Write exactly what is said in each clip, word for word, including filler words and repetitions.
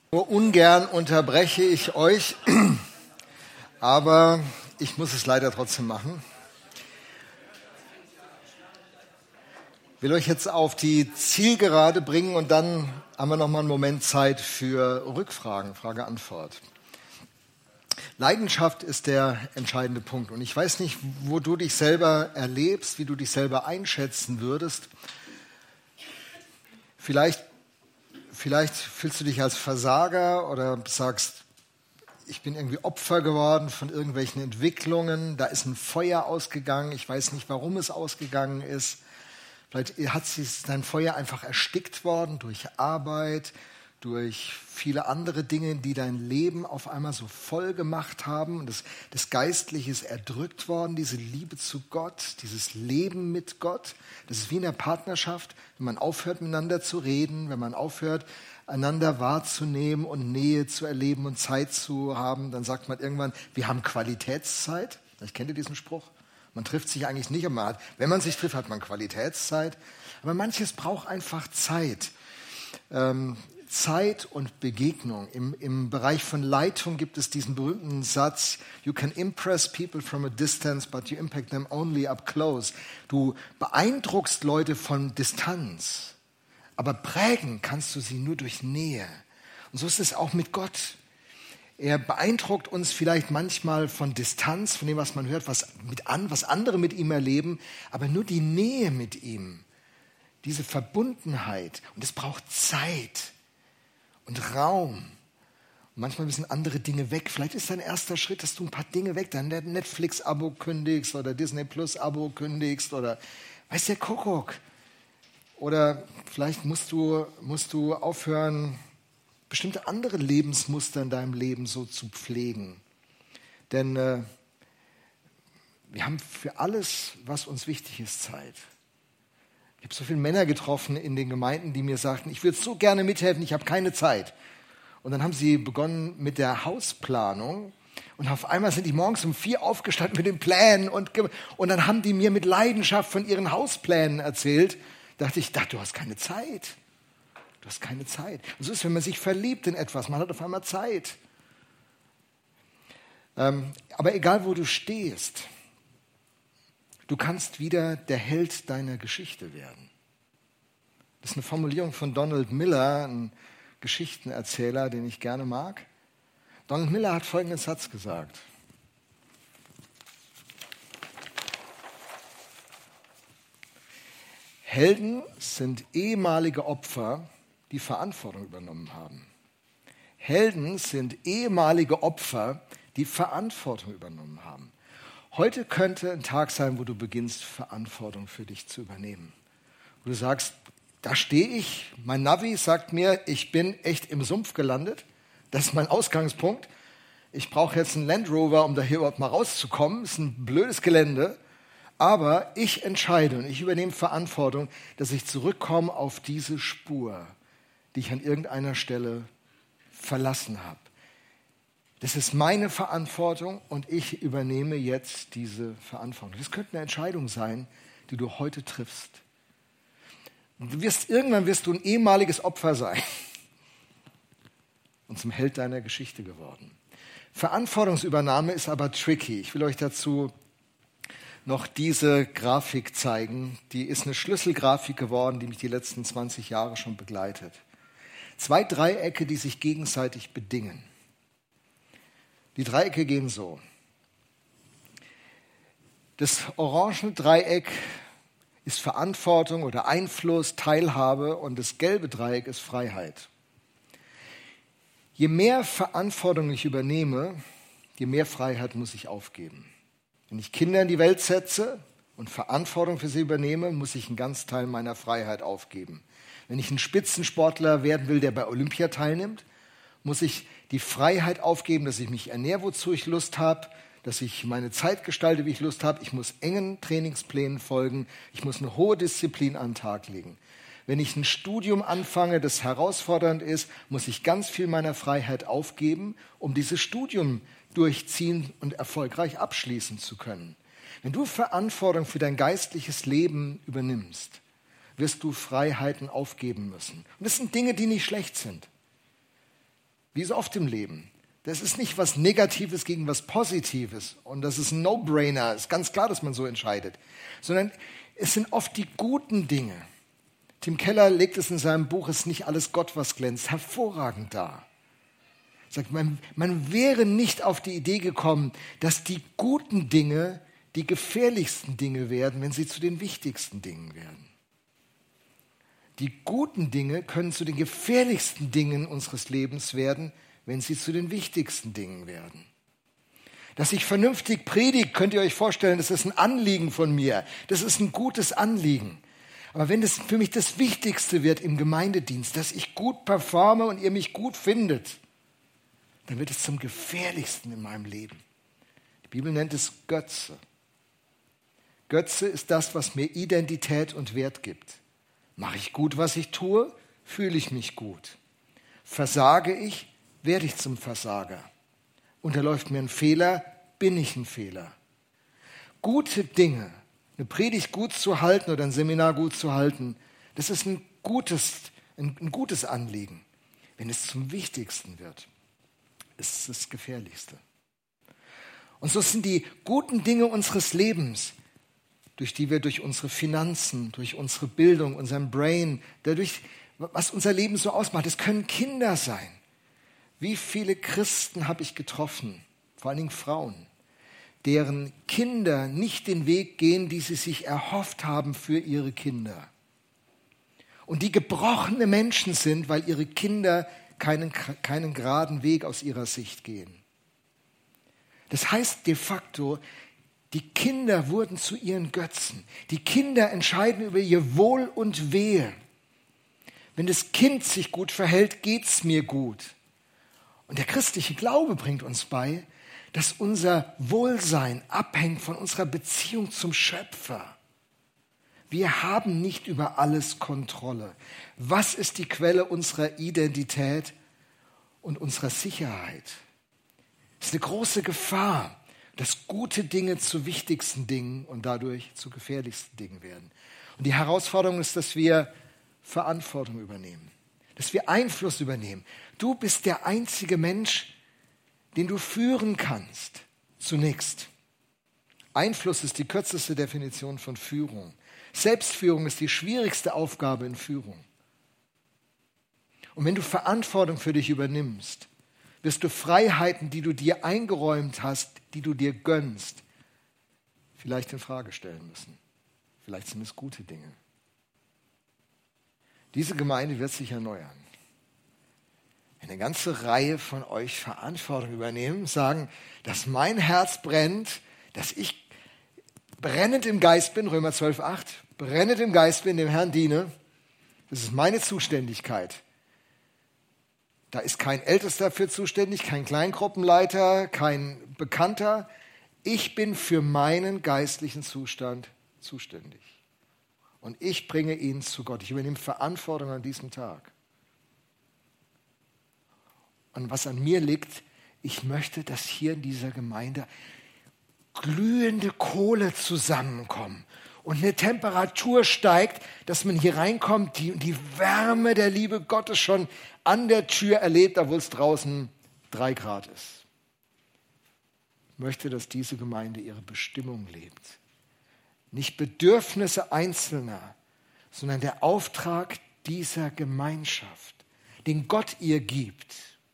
Nur ungern unterbreche ich euch, aber ich muss es leider trotzdem machen. Ich will euch jetzt auf die Zielgerade bringen und dann haben wir noch mal einen Moment Zeit für Rückfragen, Frage-Antwort. Leidenschaft ist der entscheidende Punkt und ich weiß nicht, wo du dich selber erlebst, wie du dich selber einschätzen würdest. Vielleicht Vielleicht fühlst du dich als Versager oder sagst, ich bin irgendwie Opfer geworden von irgendwelchen Entwicklungen. Da ist ein Feuer ausgegangen. Ich weiß nicht, warum es ausgegangen ist. Vielleicht hat sich dein Feuer einfach erstickt worden durch Arbeit, durch viele andere Dinge, die dein Leben auf einmal so voll gemacht haben. Und das, das Geistliche ist erdrückt worden, diese Liebe zu Gott, dieses Leben mit Gott. Das ist wie in der Partnerschaft, wenn man aufhört, miteinander zu reden, wenn man aufhört, einander wahrzunehmen und Nähe zu erleben und Zeit zu haben, dann sagt man irgendwann, wir haben Qualitätszeit. Ich kenne diesen Spruch. Man trifft sich eigentlich nicht, aber man hat, wenn man sich trifft, hat man Qualitätszeit. Aber manches braucht einfach Zeit. Ähm, Zeit und Begegnung. Im, Im Bereich von Leitung gibt es diesen berühmten Satz, you can impress people from a distance, but you impact them only up close. Du beeindruckst Leute von Distanz, aber prägen kannst du sie nur durch Nähe. Und so ist es auch mit Gott. Er beeindruckt uns vielleicht manchmal von Distanz, von dem, was man hört, was, mit an, was andere mit ihm erleben, aber nur die Nähe mit ihm, diese Verbundenheit. Und es braucht Zeit und Raum. Und manchmal müssen andere Dinge weg. Vielleicht ist dein erster Schritt, dass du ein paar Dinge weg, dein Netflix-Abo kündigst oder Disney Plus-Abo kündigst oder weiß der Kuckuck. Oder vielleicht musst du, musst du aufhören, bestimmte andere Lebensmuster in deinem Leben so zu pflegen. Denn äh, wir haben für alles, was uns wichtig ist, Zeit. Ich habe so viele Männer getroffen in den Gemeinden, die mir sagten, ich würde so gerne mithelfen, ich habe keine Zeit. Und dann haben sie begonnen mit der Hausplanung und auf einmal sind die morgens um vier aufgestanden mit den Plänen und, und dann haben die mir mit Leidenschaft von ihren Hausplänen erzählt. Da dachte ich, dachte, du hast keine Zeit. Du hast keine Zeit. Und so ist es, wenn man sich verliebt in etwas, man hat auf einmal Zeit. Ähm, aber egal, wo du stehst, du kannst wieder der Held deiner Geschichte werden. Das ist eine Formulierung von Donald Miller, ein Geschichtenerzähler, den ich gerne mag. Donald Miller hat folgenden Satz gesagt. Helden sind ehemalige Opfer, die Verantwortung übernommen haben. Helden sind ehemalige Opfer, die Verantwortung übernommen haben. Heute könnte ein Tag sein, wo du beginnst, Verantwortung für dich zu übernehmen. Wo du sagst, da stehe ich, mein Navi sagt mir, ich bin echt im Sumpf gelandet. Das ist mein Ausgangspunkt. Ich brauche jetzt einen Land Rover, um da hier überhaupt mal rauszukommen. Das ist ein blödes Gelände. Aber ich entscheide und ich übernehme Verantwortung, dass ich zurückkomme auf diese Spur, die ich an irgendeiner Stelle verlassen habe. Das ist meine Verantwortung und ich übernehme jetzt diese Verantwortung. Das könnte eine Entscheidung sein, die du heute triffst. Du wirst, irgendwann wirst du ein ehemaliges Opfer sein und zum Held deiner Geschichte geworden. Verantwortungsübernahme ist aber tricky. Ich will euch dazu noch diese Grafik zeigen. Die ist eine Schlüsselgrafik geworden, die mich die letzten zwanzig Jahre schon begleitet. Zwei Dreiecke, die sich gegenseitig bedingen. Die Dreiecke gehen so. Das orange Dreieck ist Verantwortung oder Einfluss, Teilhabe und das gelbe Dreieck ist Freiheit. Je mehr Verantwortung ich übernehme, je mehr Freiheit muss ich aufgeben. Wenn ich Kinder in die Welt setze und Verantwortung für sie übernehme, muss ich einen ganzen Teil meiner Freiheit aufgeben. Wenn ich ein Spitzensportler werden will, der bei Olympia teilnimmt, muss ich die Freiheit aufgeben, dass ich mich ernähre, wozu ich Lust habe, dass ich meine Zeit gestalte, wie ich Lust habe. Ich muss engen Trainingsplänen folgen. Ich muss eine hohe Disziplin an den Tag legen. Wenn ich ein Studium anfange, das herausfordernd ist, muss ich ganz viel meiner Freiheit aufgeben, um dieses Studium durchziehen und erfolgreich abschließen zu können. Wenn du Verantwortung für dein geistliches Leben übernimmst, wirst du Freiheiten aufgeben müssen. Und das sind Dinge, die nicht schlecht sind. wie so oft im Leben. Das ist nicht was Negatives gegen was Positives. Und das ist ein No-Brainer. Es ist ganz klar, dass man so entscheidet. Sondern es sind oft die guten Dinge. Tim Keller legt es in seinem Buch, es ist nicht alles Gott, was glänzt, hervorragend dar. Er sagt, man, man wäre nicht auf die Idee gekommen, dass die guten Dinge die gefährlichsten Dinge werden, wenn sie zu den wichtigsten Dingen werden. Die guten Dinge können zu den gefährlichsten Dingen unseres Lebens werden, wenn sie zu den wichtigsten Dingen werden. Dass ich vernünftig predige, könnt ihr euch vorstellen, das ist ein Anliegen von mir. Das ist ein gutes Anliegen. Aber wenn das für mich das Wichtigste wird im Gemeindedienst, dass ich gut performe und ihr mich gut findet, dann wird es zum gefährlichsten in meinem Leben. Die Bibel nennt es Götze. Götze ist das, was mir Identität und Wert gibt. Mache ich gut, was ich tue, fühle ich mich gut. Versage ich, werde ich zum Versager. Unterläuft mir ein Fehler, bin ich ein Fehler. Gute Dinge, eine Predigt gut zu halten oder ein Seminar gut zu halten, das ist ein gutes, ein, ein gutes Anliegen. Wenn es zum Wichtigsten wird, ist es das Gefährlichste. Und so sind die guten Dinge unseres Lebens, durch die wir durch unsere Finanzen, durch unsere Bildung, unseren Brain, dadurch, was unser Leben so ausmacht, es können Kinder sein. Wie viele Christen habe ich getroffen, vor allen Dingen Frauen, deren Kinder nicht den Weg gehen, die sie sich erhofft haben für ihre Kinder. Und die gebrochene Menschen sind, weil ihre Kinder keinen, keinen geraden Weg aus ihrer Sicht gehen. Das heißt de facto, die Kinder wurden zu ihren Götzen. Die Kinder entscheiden über ihr Wohl und Wehe. Wenn das Kind sich gut verhält, geht's mir gut. Und der christliche Glaube bringt uns bei, dass unser Wohlsein abhängt von unserer Beziehung zum Schöpfer. Wir haben nicht über alles Kontrolle. Was ist die Quelle unserer Identität und unserer Sicherheit? Das ist eine große Gefahr, dass gute Dinge zu wichtigsten Dingen und dadurch zu gefährlichsten Dingen werden. Und die Herausforderung ist, dass wir Verantwortung übernehmen, dass wir Einfluss übernehmen. Du bist der einzige Mensch, den du führen kannst, zunächst. Einfluss ist die kürzeste Definition von Führung. Selbstführung ist die schwierigste Aufgabe in Führung. Und wenn du Verantwortung für dich übernimmst, wirst du Freiheiten, die du dir eingeräumt hast, die du dir gönnst, vielleicht in Frage stellen müssen. Vielleicht sind es gute Dinge. Diese Gemeinde wird sich erneuern. Eine ganze Reihe von euch Verantwortung übernehmen, sagen, dass mein Herz brennt, dass ich brennend im Geist bin, Römer zwölf, acht, brennend im Geist bin, dem Herrn diene. Das ist meine Zuständigkeit. Da ist kein Ältester für zuständig, kein Kleingruppenleiter, kein Bekannter. Ich bin für meinen geistlichen Zustand zuständig. Und ich bringe ihn zu Gott. Ich übernehme Verantwortung an diesem Tag. Und was an mir liegt, ich möchte, dass hier in dieser Gemeinde glühende Kohle zusammenkommen und eine Temperatur steigt, dass man hier reinkommt, die, die Wärme der Liebe Gottes schon an der Tür erlebt, obwohl es draußen drei Grad ist. Ich möchte, dass diese Gemeinde ihre Bestimmung lebt. Nicht Bedürfnisse Einzelner, sondern der Auftrag dieser Gemeinschaft, den Gott ihr gibt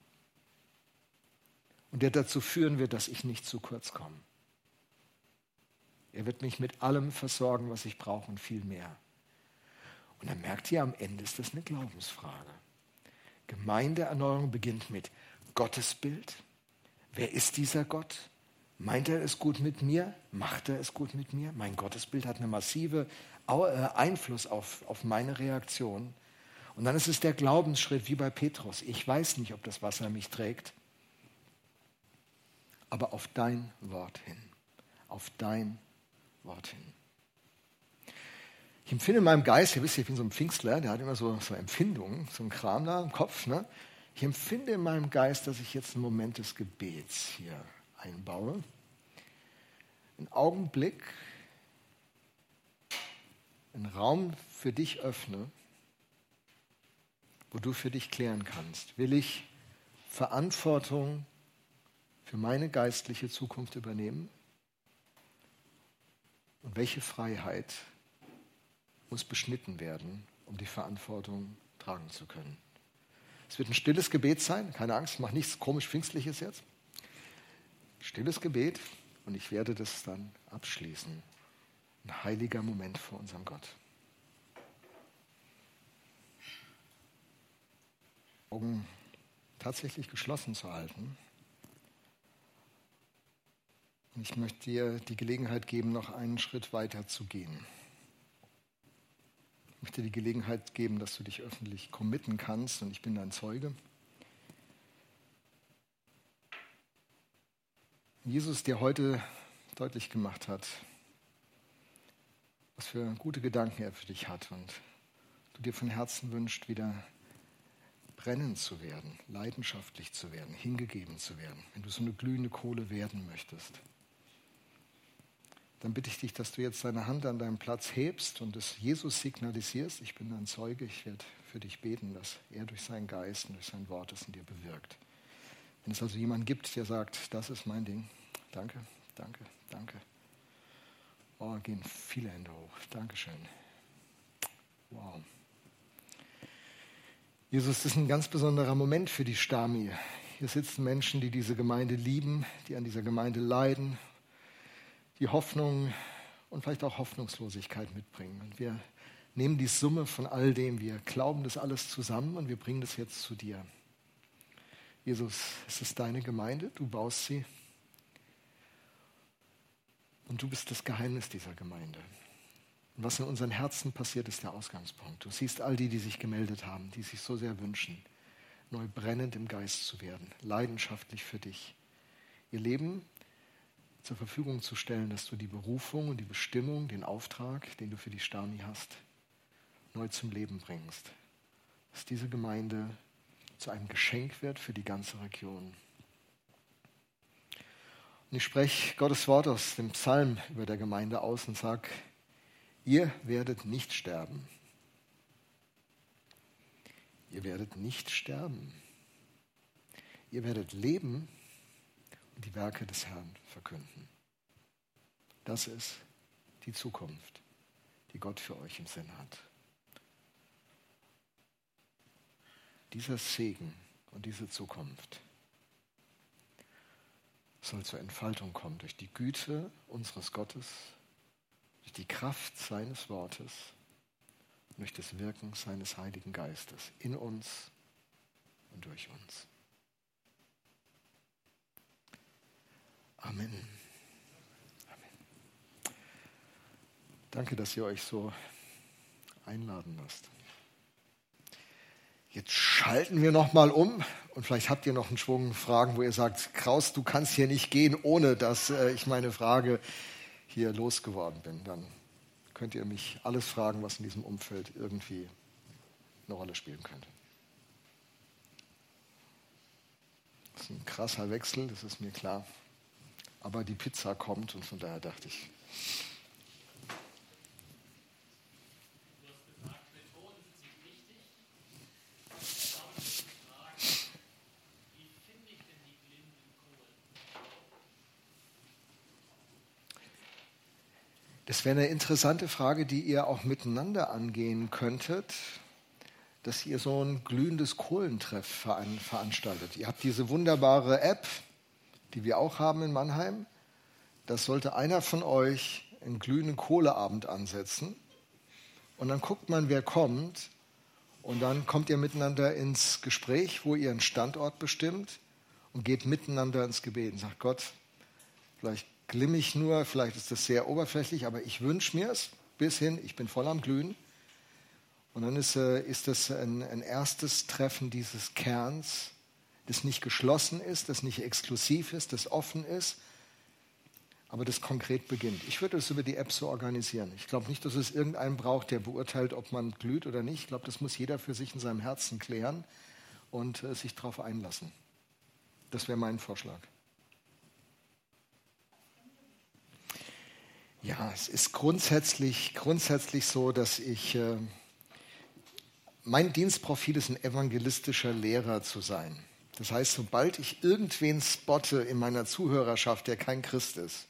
und der dazu führen wird, dass ich nicht zu kurz komme. Er wird mich mit allem versorgen, was ich brauche und viel mehr. Und dann merkt ihr, am Ende ist das eine Glaubensfrage. Gemeindeerneuerung beginnt mit Gottesbild. Wer ist dieser Gott? Meint er es gut mit mir? Macht er es gut mit mir? Mein Gottesbild hat einen massiven Einfluss auf, auf meine Reaktion. Und dann ist es der Glaubensschritt wie bei Petrus. Ich weiß nicht, ob das Wasser mich trägt, aber auf dein Wort hin. Auf dein Wort hin. Ich empfinde in meinem Geist, ihr wisst, ich bin so ein Pfingstler, der hat immer so, so Empfindungen, so ein Kram da im Kopf. Ne? Ich empfinde in meinem Geist, dass ich jetzt einen Moment des Gebets hier einbaue. Einen Augenblick, einen Raum für dich öffne, wo du für dich klären kannst. Will ich Verantwortung für meine geistliche Zukunft übernehmen? Und welche Freiheit muss beschnitten werden, um die Verantwortung tragen zu können? Es wird ein stilles Gebet sein, keine Angst, ich mache nichts komisch Pfingstliches jetzt. Stilles Gebet und ich werde das dann abschließen. Ein heiliger Moment vor unserem Gott. Augen tatsächlich geschlossen zu halten. Und ich möchte dir die Gelegenheit geben, noch einen Schritt weiter zu gehen. Ich möchte dir die Gelegenheit geben, dass du dich öffentlich committen kannst und ich bin dein Zeuge. Jesus dir heute deutlich gemacht hat, was für gute Gedanken er für dich hat und du dir von Herzen wünschst, wieder brennend zu werden, leidenschaftlich zu werden, hingegeben zu werden, wenn du so eine glühende Kohle werden möchtest. Dann bitte ich dich, dass du jetzt deine Hand an deinem Platz hebst und es Jesus signalisierst. Ich bin dein Zeuge, ich werde für dich beten, dass er durch seinen Geist und durch sein Wort es in dir bewirkt. Wenn es also jemanden gibt, der sagt, das ist mein Ding, danke, danke, danke. Oh, gehen viele Hände hoch. Dankeschön. Wow. Jesus, das ist ein ganz besonderer Moment für die Stami. Hier sitzen Menschen, die diese Gemeinde lieben, die an dieser Gemeinde leiden, die Hoffnung und vielleicht auch Hoffnungslosigkeit mitbringen. Und wir nehmen die Summe von all dem, wir glauben das alles zusammen und wir bringen das jetzt zu dir. Jesus, es ist deine Gemeinde, du baust sie und du bist das Geheimnis dieser Gemeinde. Und was in unseren Herzen passiert, ist der Ausgangspunkt. Du siehst all die, die sich gemeldet haben, die sich so sehr wünschen, neu brennend im Geist zu werden, leidenschaftlich für dich, ihr Leben zur Verfügung zu stellen, dass du die Berufung und die Bestimmung, den Auftrag, den du für die Stami hast, neu zum Leben bringst. Dass diese Gemeinde zu einem Geschenk wird für die ganze Region. Und ich spreche Gottes Wort aus dem Psalm über der Gemeinde aus und sage, ihr werdet nicht sterben. Ihr werdet nicht sterben. Ihr werdet leben und die Werke des Herrn verkünden. Das ist die Zukunft, die Gott für euch im Sinn hat. Dieser Segen und diese Zukunft soll zur Entfaltung kommen durch die Güte unseres Gottes, durch die Kraft seines Wortes und durch das Wirken seines Heiligen Geistes in uns und durch uns. Amen. Amen. Danke, dass ihr euch so einladen lasst. Jetzt schalten wir noch mal um und vielleicht habt ihr noch einen Schwung Fragen, wo ihr sagt, Kraus, du kannst hier nicht gehen, ohne dass äh, ich meine Frage hier losgeworden bin. Dann könnt ihr mich alles fragen, was in diesem Umfeld irgendwie eine Rolle spielen könnte. Das ist ein krasser Wechsel, das ist mir klar. Aber die Pizza kommt und von daher dachte ich. Das wäre eine interessante Frage, die ihr auch miteinander angehen könntet, dass ihr so ein glühendes Kohlentreff veranstaltet. Ihr habt diese wunderbare App, die wir auch haben in Mannheim. Das sollte einer von euch einen glühenden Kohleabend ansetzen. Und dann guckt man, wer kommt. Und dann kommt ihr miteinander ins Gespräch, wo ihr einen Standort bestimmt und geht miteinander ins Gebet und sagt, Gott, vielleicht glimm ich nur, vielleicht ist das sehr oberflächlich, aber ich wünsche mir es bis hin, ich bin voll am Glühen. Und dann ist, äh, ist das ein, ein erstes Treffen dieses Kerns, das nicht geschlossen ist, das nicht exklusiv ist, das offen ist, aber das konkret beginnt. Ich würde es über die App so organisieren. Ich glaube nicht, dass es irgendeinen braucht, der beurteilt, ob man glüht oder nicht. Ich glaube, das muss jeder für sich in seinem Herzen klären und äh, sich darauf einlassen. Das wäre mein Vorschlag. Ja, es ist grundsätzlich, grundsätzlich so, dass ich, äh, mein Dienstprofil ist, ein evangelistischer Lehrer zu sein. Das heißt, sobald ich irgendwen spotte in meiner Zuhörerschaft, der kein Christ ist,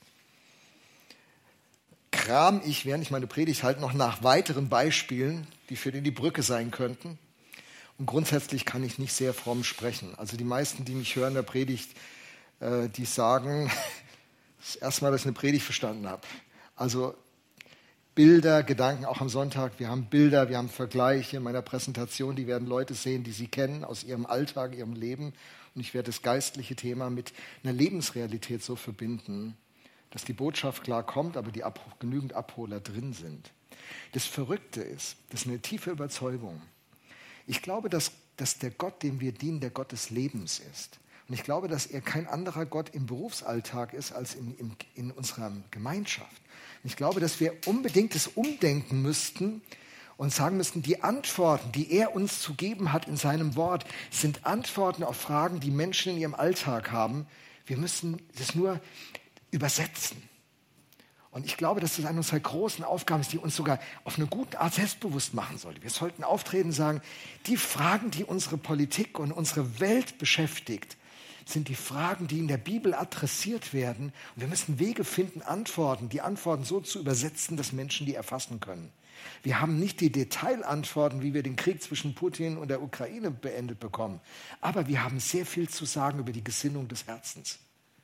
kram ich, während ich meine Predigt halte, noch nach weiteren Beispielen, die für den die Brücke sein könnten. Und grundsätzlich kann ich nicht sehr fromm sprechen. Also die meisten, die mich hören in der Predigt, äh, die sagen, das ist das erste Mal, dass ich eine Predigt verstanden habe. Also Bilder, Gedanken, auch am Sonntag. Wir haben Bilder, wir haben Vergleiche in meiner Präsentation. Die werden Leute sehen, die sie kennen aus ihrem Alltag, ihrem Leben. Und ich werde das geistliche Thema mit einer Lebensrealität so verbinden, dass die Botschaft klar kommt, aber die Ab- genügend Abholer drin sind. Das Verrückte ist, das ist eine tiefe Überzeugung. Ich glaube, dass, dass der Gott, dem wir dienen, der Gott des Lebens ist. Und ich glaube, dass er kein anderer Gott im Berufsalltag ist als in, in, in unserer Gemeinschaft. Und ich glaube, dass wir unbedingt das umdenken müssten und sagen müssten, die Antworten, die er uns zu geben hat in seinem Wort, sind Antworten auf Fragen, die Menschen in ihrem Alltag haben. Wir müssen das nur übersetzen. Und ich glaube, dass das eine unserer großen Aufgaben ist, die uns sogar auf eine gute Art selbstbewusst machen sollte. Wir sollten auftreten und sagen, die Fragen, die unsere Politik und unsere Welt beschäftigt, sind die Fragen, die in der Bibel adressiert werden. Und wir müssen Wege finden, Antworten, die Antworten so zu übersetzen, dass Menschen die erfassen können. Wir haben nicht die Detailantworten, wie wir den Krieg zwischen Putin und der Ukraine beendet bekommen. Aber wir haben sehr viel zu sagen über die Gesinnung des Herzens.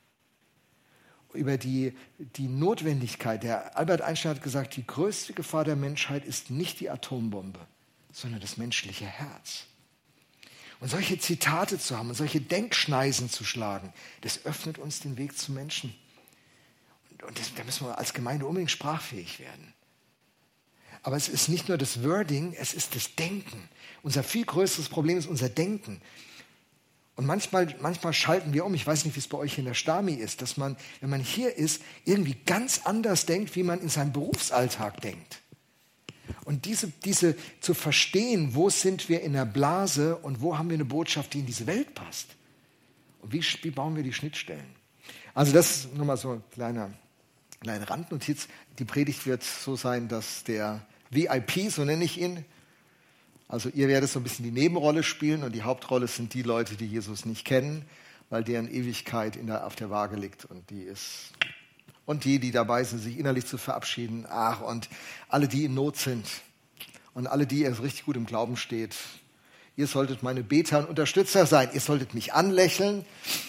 Über die, die Notwendigkeit. Der Albert Einstein hat gesagt, die größte Gefahr der Menschheit ist nicht die Atombombe, sondern das menschliche Herz. Und solche Zitate zu haben und solche Denkschneisen zu schlagen, das öffnet uns den Weg zu Menschen. Und, und das, da müssen wir als Gemeinde unbedingt sprachfähig werden. Aber es ist nicht nur das Wording, es ist das Denken. Unser viel größeres Problem ist unser Denken. Und manchmal, manchmal schalten wir um, ich weiß nicht, wie es bei euch in der Stami ist, dass man, wenn man hier ist, irgendwie ganz anders denkt, wie man in seinem Berufsalltag denkt. Und diese, diese zu verstehen, wo sind wir in der Blase und wo haben wir eine Botschaft, die in diese Welt passt. Und wie, wie bauen wir die Schnittstellen? Also das ist nochmal so eine kleine, kleine Randnotiz. Die Predigt wird so sein, dass der V I P, so nenne ich ihn, also ihr werdet so ein bisschen die Nebenrolle spielen und die Hauptrolle sind die Leute, die Jesus nicht kennen, weil deren Ewigkeit in der, auf der Waage liegt und die ist... Und die, die dabei sind, sich innerlich zu verabschieden. Ach, und alle, die in Not sind. Und alle, die ihr richtig gut im Glauben steht. Ihr solltet meine Beter und Unterstützer sein. Ihr solltet mich anlächeln.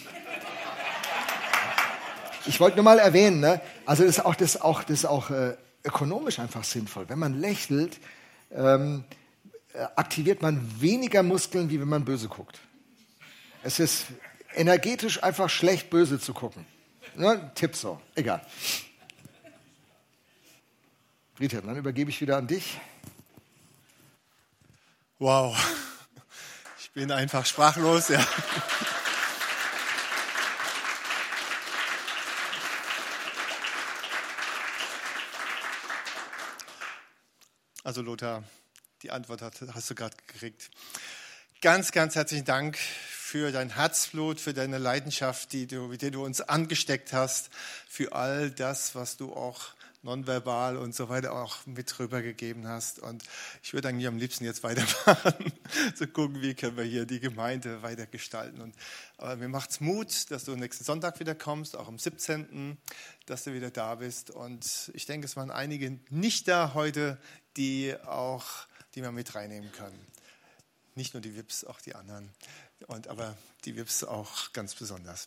Ich wollte nur mal erwähnen, ne? Also das ist auch, das ist auch, das ist auch äh, ökonomisch einfach sinnvoll. Wenn man lächelt, ähm, aktiviert man weniger Muskeln, wie wenn man böse guckt. Es ist energetisch einfach schlecht, böse zu gucken. Ne, Tipp so, egal. Rita, dann übergebe ich wieder an dich. Wow, ich bin einfach sprachlos, ja. Also Lothar, die Antwort hast, hast du gerade gekriegt. Ganz, ganz herzlichen Dank für dein Herzblut, für deine Leidenschaft, die du, mit der du uns angesteckt hast, für all das, was du auch nonverbal und so weiter auch mit rübergegeben hast. Und ich würde eigentlich am liebsten jetzt weitermachen, zu gucken, wie können wir hier die Gemeinde weiter gestalten. Und, aber mir macht es Mut, dass du nächsten Sonntag wieder kommst, auch am siebzehnten, dass du wieder da bist. Und ich denke, es waren einige nicht da heute, die auch, die wir mit reinnehmen können. Nicht nur die V I Ps, auch die anderen. Und, aber die V I Ps auch ganz besonders.